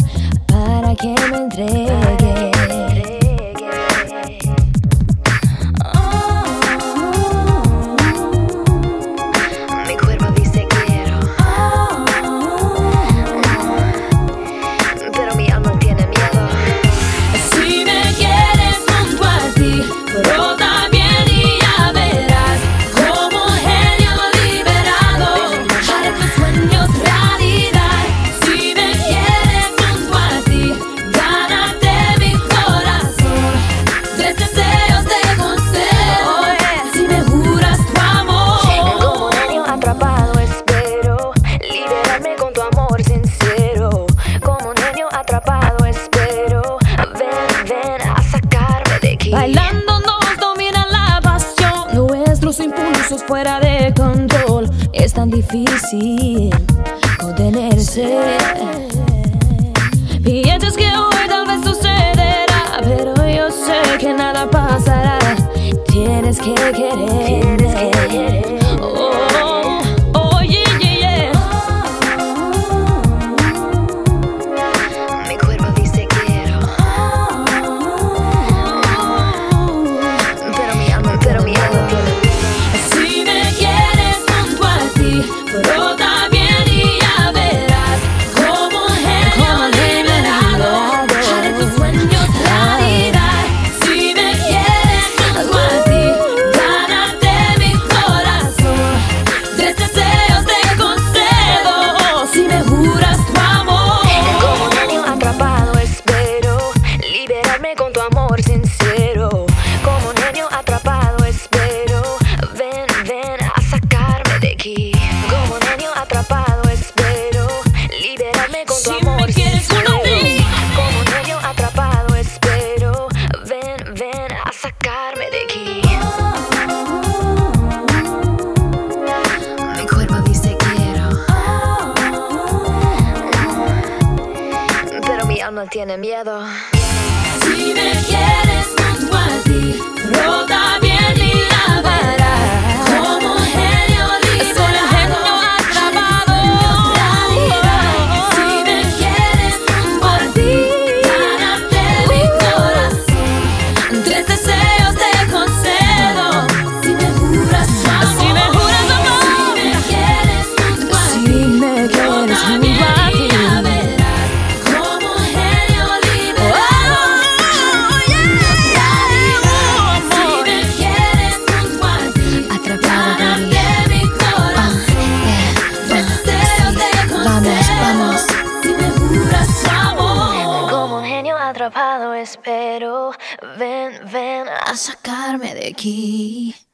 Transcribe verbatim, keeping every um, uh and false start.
para que me entregue. Mi cuerpo dice quiero, pero mi alma tiene miedo. Si me quieres junto a ti, brota bien y ya verás como un genio liberado hará tus sueños realidad. Si me quieres junto a ti, gánate mi corazón. Tres deseos te concedo si me juras tu amor. Como un genio atrapado espero liberarme con tu amor sincero. Como un genio atrapado espero ven, ven a sacarme de aquí. Bailando nos domina la pasión, nuestros impulsos fuera de control. Es tan difícil contenerse. Piensas que hoy tal vez sucederá, pero yo sé que nada pasará. Tienes que querer, Tienes que querer. Oh, oh, yeah, yeah, yeah. Mi cuerpo dice quiero, pero mi alma, pero mi alma tiene miedo. Si me quieres junto a ti, brota bien y ya verás como un genio liberado hará tus sueños realidad. Si me quieres junto a ti, gánate mi corazón. Tres deseos te concedo si me juras tu amor. Como un genio atrapado espero liberarme con tu amor sincero. Como un genio atrapado espero ven, ven a sacarme de aquí. Como un genio atrapado espero liberarme con tu Si amor me quieres sincero. junto a ti. Como un genio atrapado espero ven, ven a sacarme de aquí. Mi cuerpo dice quiero, pero mi alma tiene miedo. Si me quieres junto a ti, brota bien y la verás como un genio liberado atrapado. Si me quieres junto a ti, gánate mi corazón. Tres deseos te concedo si me juras tu amor. Si me juras tu amor. Si me quieres junto a ti, brota bien y la verás como un genio liberado. Como un genio atrapado espero ven, ven a A sacarme de aquí.